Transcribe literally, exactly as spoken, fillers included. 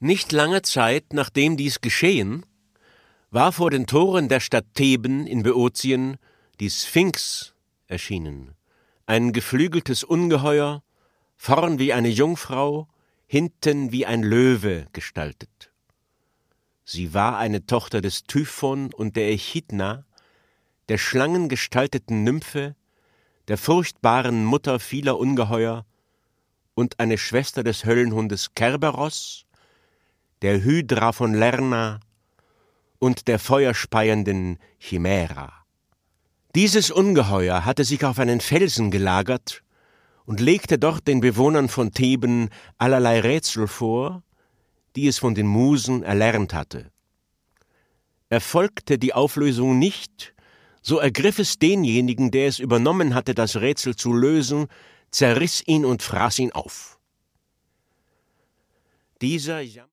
Nicht lange Zeit, nachdem dies geschehen, war vor den Toren der Stadt Theben in Böotien die Sphinx erschienen, ein geflügeltes Ungeheuer, vorn wie eine Jungfrau, hinten wie ein Löwe gestaltet. Sie war eine Tochter des Typhon und der Echidna, der schlangengestalteten Nymphe, der furchtbaren Mutter vieler Ungeheuer und eine Schwester des Höllenhundes Kerberos, der Hydra von Lerna und der feuerspeienden Chimära. Dieses Ungeheuer hatte sich auf einen Felsen gelagert und legte dort den Bewohnern von Theben allerlei Rätsel vor, die es von den Musen erlernt hatte. Erfolgte die Auflösung nicht, so ergriff es denjenigen, der es übernommen hatte, das Rätsel zu lösen, zerriss ihn und fraß ihn auf. Dieser